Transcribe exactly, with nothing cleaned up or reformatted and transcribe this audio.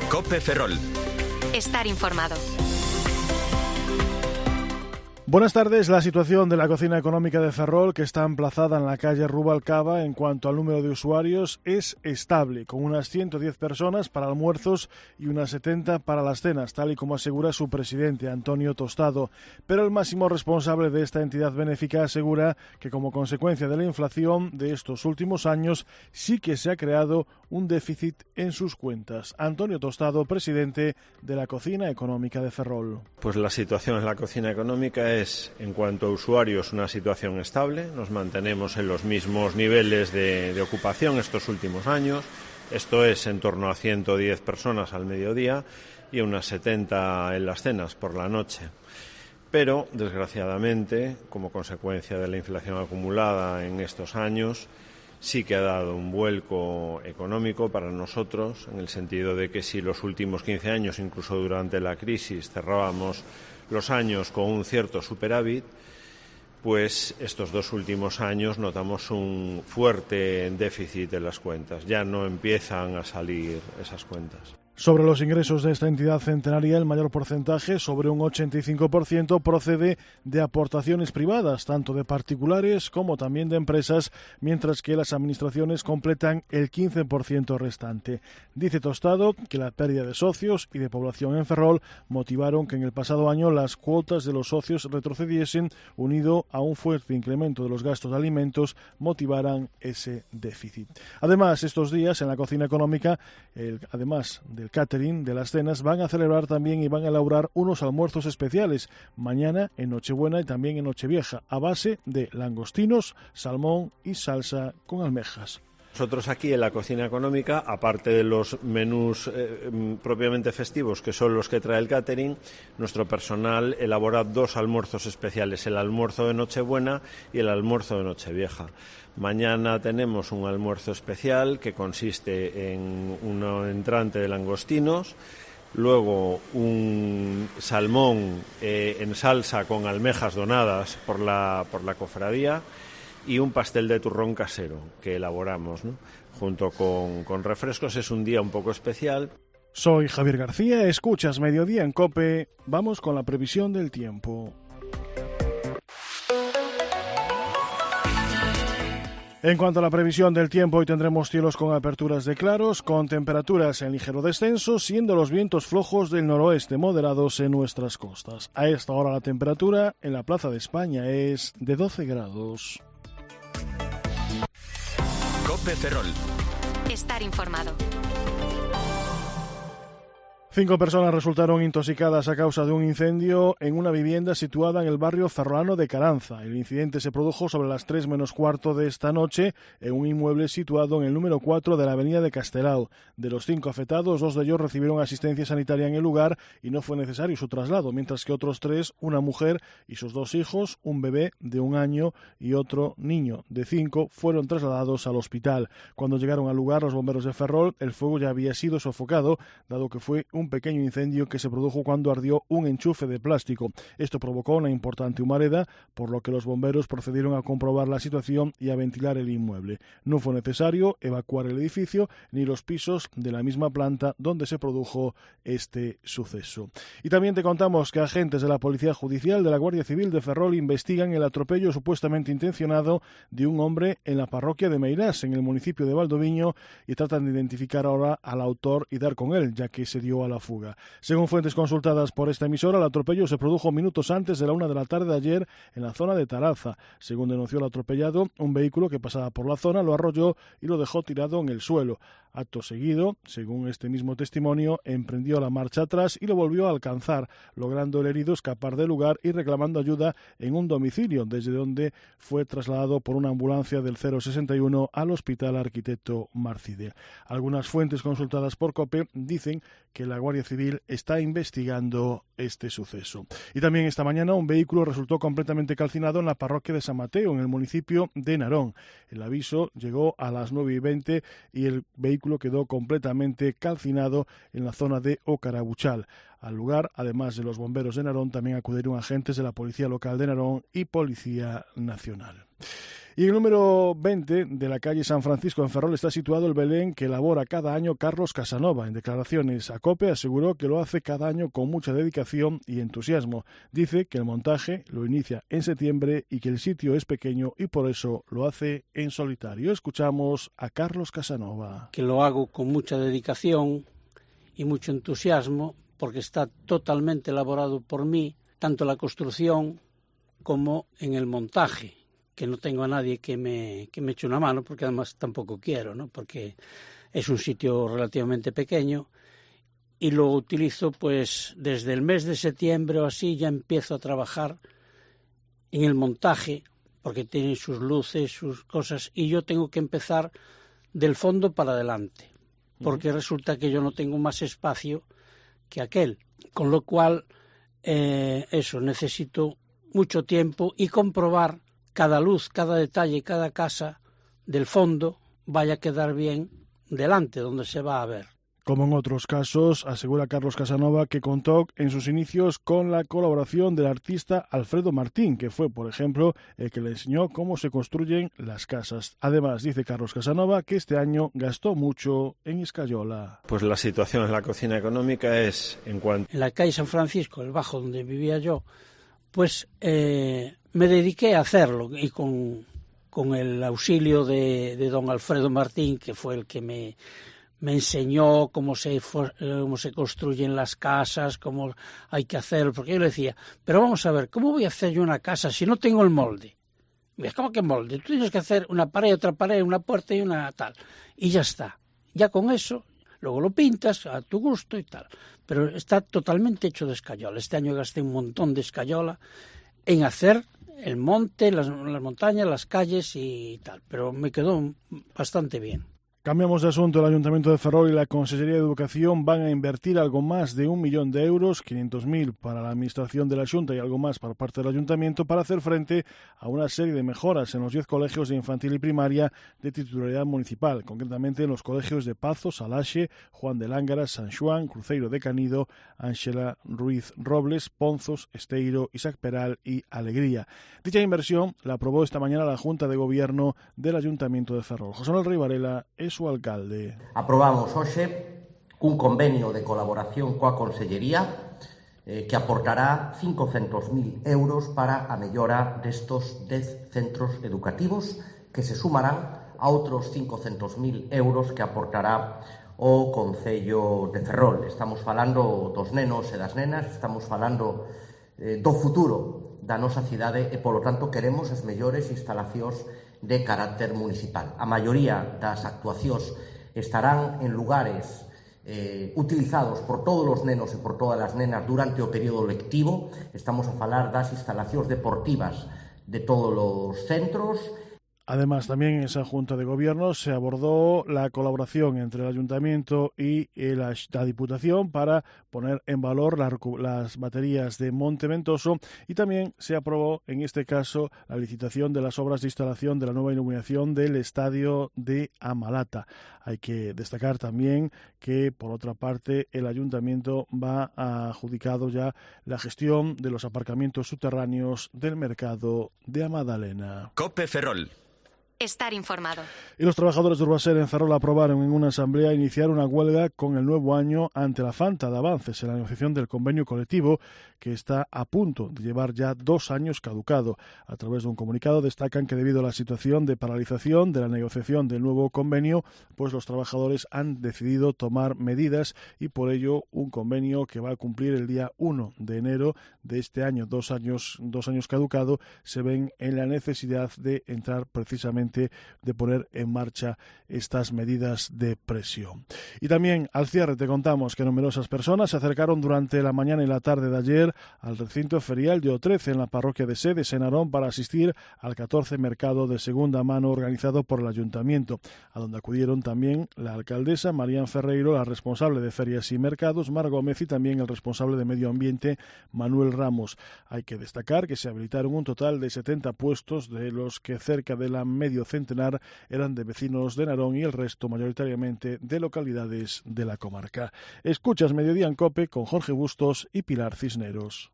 COPE Ferrol. Estar informado. Buenas tardes. La situación de la cocina económica de Ferrol, que está emplazada en la calle Rubalcaba, en cuanto al número de usuarios, es estable, con unas ciento diez personas para almuerzos y unas setenta para las cenas, tal y como asegura su presidente, Antonio Tostado. Pero el máximo responsable de esta entidad benéfica asegura que, como consecuencia de la inflación de estos últimos años, sí que se ha creado un déficit en sus cuentas. Antonio Tostado, presidente de la cocina económica de Ferrol. Pues la situación en la cocina económica es, en cuanto a usuarios, una situación estable. Nos mantenemos en los mismos niveles de, de ocupación estos últimos años. Esto es en torno a ciento diez personas al mediodía y unas setenta en las cenas por la noche. Pero, desgraciadamente, como consecuencia de la inflación acumulada en estos años, sí que ha dado un vuelco económico para nosotros, en el sentido de que si los últimos quince años, incluso durante la crisis, cerrábamos los años con un cierto superávit, pues estos dos últimos años notamos un fuerte déficit en las cuentas. Ya no empiezan a salir esas cuentas. Sobre los ingresos de esta entidad centenaria, el mayor porcentaje, sobre un ochenta y cinco por ciento, procede de aportaciones privadas, tanto de particulares como también de empresas, mientras que las administraciones completan el quince por ciento restante. Dice Tostado que la pérdida de socios y de población en Ferrol motivaron que en el pasado año las cuotas de los socios retrocediesen, unido a un fuerte incremento de los gastos de alimentos, motivaran ese déficit. Además, estos días en la cocina económica, el, además de el catering de las cenas, van a celebrar también y van a elaborar unos almuerzos especiales mañana en Nochebuena y también en Nochevieja, a base de langostinos, salmón y salsa con almejas. Nosotros aquí en la cocina económica, aparte de los menús eh, propiamente festivos, que son los que trae el catering, nuestro personal elabora dos almuerzos especiales, el almuerzo de Nochebuena y el almuerzo de Nochevieja. Mañana tenemos un almuerzo especial que consiste en un entrante de langostinos, luego un salmón eh, en salsa con almejas donadas por la, por la cofradía, y un pastel de turrón casero que elaboramos, ¿no? Junto con, con refrescos. Es un día un poco especial. Soy Javier García, escuchas Mediodía en COPE. Vamos con la previsión del tiempo. En cuanto a la previsión del tiempo, hoy tendremos cielos con aperturas de claros, con temperaturas en ligero descenso, siendo los vientos flojos del noroeste moderados en nuestras costas. A esta hora la temperatura en la Plaza de España es de doce grados. COPE Ferrol. Estar informado. Cinco personas resultaron intoxicadas a causa de un incendio en una vivienda situada en el barrio ferrolano de Caranza. El incidente se produjo sobre las tres menos cuarto de esta noche en un inmueble situado en el número cuatro de la avenida de Castelao. De los cinco afectados, dos de ellos recibieron asistencia sanitaria en el lugar y no fue necesario su traslado, mientras que otros tres, una mujer y sus dos hijos, un bebé de un año y otro niño de cinco, fueron trasladados al hospital. Cuando llegaron al lugar los bomberos de Ferrol, el fuego ya había sido sofocado, dado que fue un pequeño incendio que se produjo cuando ardió un enchufe de plástico. Esto provocó una importante humareda, por lo que los bomberos procedieron a comprobar la situación y a ventilar el inmueble. No fue necesario evacuar el edificio ni los pisos de la misma planta donde se produjo este suceso. Y también te contamos que agentes de la Policía Judicial de la Guardia Civil de Ferrol investigan el atropello supuestamente intencionado de un hombre en la parroquia de Meirás, en el municipio de Valdoviño, y tratan de identificar ahora al autor y dar con él, ya que se dio a la fuga. Según fuentes consultadas por esta emisora, el atropello se produjo minutos antes de la una de la tarde de ayer en la zona de Taraza. Según denunció el atropellado, un vehículo que pasaba por la zona lo arrolló y lo dejó tirado en el suelo. Acto seguido, según este mismo testimonio, emprendió la marcha atrás y lo volvió a alcanzar, logrando el herido escapar del lugar y reclamando ayuda en un domicilio, desde donde fue trasladado por una ambulancia del cero sesenta y uno al Hospital Arquitecto Marcide. Algunas fuentes consultadas por COPE dicen que la Guardia Civil está investigando este suceso. Y también esta mañana un vehículo resultó completamente calcinado en la parroquia de San Mateo, en el municipio de Narón. El aviso llegó a las nueve y veinte y el vehículo quedó completamente calcinado en la zona de Ocarabuchal. Al lugar, además de los bomberos de Narón, también acudieron agentes de la Policía Local de Narón y Policía Nacional. Y en el número veinte de la calle San Francisco en Ferrol está situado el Belén que elabora cada año Carlos Casanova. En declaraciones a COPE aseguró que lo hace cada año con mucha dedicación y entusiasmo. Dice que el montaje lo inicia en septiembre y que el sitio es pequeño y por eso lo hace en solitario. Escuchamos a Carlos Casanova. Que lo hago con mucha dedicación y mucho entusiasmo porque está totalmente elaborado por mí, tanto la construcción como en el montaje, que no tengo a nadie que me, que me eche una mano, porque además tampoco quiero, ¿no? Porque es un sitio relativamente pequeño y lo utilizo pues desde el mes de septiembre o así, ya empiezo a trabajar en el montaje, porque tiene sus luces, sus cosas, y yo tengo que empezar del fondo para adelante, porque uh-huh. resulta que yo no tengo más espacio que aquel, con lo cual eh, eso, necesito mucho tiempo y comprobar cada luz, cada detalle, cada casa del fondo vaya a quedar bien delante, donde se va a ver. Como en otros casos, asegura Carlos Casanova que contó en sus inicios con la colaboración del artista Alfredo Martín, que fue, por ejemplo, el que le enseñó cómo se construyen las casas. Además, dice Carlos Casanova que este año gastó mucho en escayola. Pues la situación en la cocina económica es en cuanto... En la calle San Francisco, el bajo donde vivía yo, pues eh, me dediqué a hacerlo y con, con el auxilio de, de don Alfredo Martín, que fue el que me... me enseñó cómo se, cómo se construyen las casas, cómo hay que hacerlo, porque yo le decía, pero vamos a ver, ¿cómo voy a hacer yo una casa si no tengo el molde? Me dice, ¿cómo que molde? Tú tienes que hacer una pared, otra pared, una puerta y una tal, y ya está. Ya con eso, luego lo pintas a tu gusto y tal, pero está totalmente hecho de escayola. Este año gasté un montón de escayola en hacer el monte, las, las montañas, las calles y tal, pero me quedó bastante bien. Cambiamos de asunto. El Ayuntamiento de Ferrol y la Consellería de Educación van a invertir algo más de un millón de euros, quinientos mil para la Administración de la Xunta y algo más por parte del Ayuntamiento, para hacer frente a una serie de mejoras en los diez colegios de infantil y primaria de titularidad municipal, concretamente en los colegios de Pazo, Salaxe, Juan de Lángara, San Xuan, Cruzeiro de Canido, Ángela Ruiz Robles, Ponzos, Esteiro, Isaac Peral y Alegría. Dicha inversión la aprobó esta mañana la Junta de Gobierno del Ayuntamiento de Ferrol. José Manuel Rey Varela es su alcalde. Aprobamos hoxe un convenio de colaboración coa Consellería eh, que aportará cincocentos mil euros para a mellora destos dez centros educativos, que se sumarán a outros cincocentos mil euros que aportará o Concello de Ferrol. Estamos falando dos nenos e das nenas, estamos falando eh, do futuro da nosa cidade e, polo tanto, queremos as mellores instalacións de carácter municipal. A maioría das actuacións estarán en lugares eh, utilizados por todos os nenos e por todas as nenas durante o período lectivo. Estamos a falar das instalacións deportivas de todos os centros. Además, también en esa Junta de Gobierno se abordó la colaboración entre el Ayuntamiento y la, la Diputación para poner en valor la, las baterías de Monte Ventoso, y también se aprobó, en este caso, la licitación de las obras de instalación de la nueva iluminación del Estadio de Amalata. Hay que destacar también que, por otra parte, el Ayuntamiento va a adjudicado ya la gestión de los aparcamientos subterráneos del mercado de Amadalena. COPE Ferrol. Estar informado. Y los trabajadores de Urbaser en Ferrol aprobaron en una asamblea iniciar una huelga con el nuevo año ante la falta de avances en la negociación del convenio colectivo, que está a punto de llevar ya dos años caducado. A través de un comunicado destacan que debido a la situación de paralización de la negociación del nuevo convenio, pues los trabajadores han decidido tomar medidas y por ello un convenio que va a cumplir el día uno de enero de este año, dos años, dos años caducado, se ven en la necesidad de entrar precisamente de poner en marcha estas medidas de presión. Y también al cierre te contamos que numerosas personas se acercaron durante la mañana y la tarde de ayer al recinto ferial de O trece en la parroquia de Sedes en Narón para asistir al catorce mercado de segunda mano organizado por el Ayuntamiento, a donde acudieron también la alcaldesa Marían Ferreiro, la responsable de ferias y mercados Mar Gómez y también el responsable de medio ambiente Manuel Ramos. Hay que destacar que se habilitaron un total de setenta puestos, de los que cerca de la media medio centenar eran de vecinos de Narón y el resto mayoritariamente de localidades de la comarca. Escuchas Mediodía en COPE con Jorge Bustos y Pilar Cisneros.